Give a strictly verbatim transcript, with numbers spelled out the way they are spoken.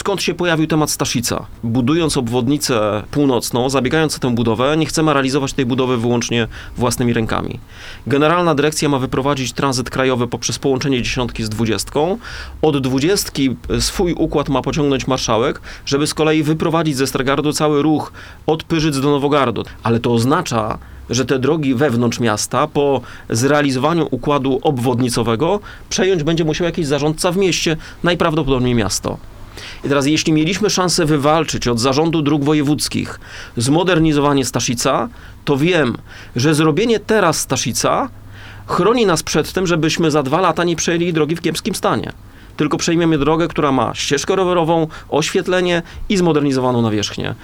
Skąd się pojawił temat Staszica? Budując obwodnicę północną, zabiegając o tę budowę, nie chcemy realizować tej budowy wyłącznie własnymi rękami. Generalna dyrekcja ma wyprowadzić tranzyt krajowy poprzez połączenie dziesiątki z dwudziestką. Od dwudziestki swój układ ma pociągnąć marszałek, żeby z kolei wyprowadzić ze Stargardu cały ruch od Pyrzyc do Nowogardu. Ale to oznacza, że te drogi wewnątrz miasta po zrealizowaniu układu obwodnicowego przejąć będzie musiał jakiś zarządca w mieście, najprawdopodobniej miasto. I teraz, jeśli mieliśmy szansę wywalczyć od Zarządu Dróg Wojewódzkich zmodernizowanie Staszica, to wiem, że zrobienie teraz Staszica chroni nas przed tym, żebyśmy za dwa lata nie przejęli drogi w kiepskim stanie. Tylko przejmiemy drogę, która ma ścieżkę rowerową, oświetlenie i zmodernizowaną nawierzchnię.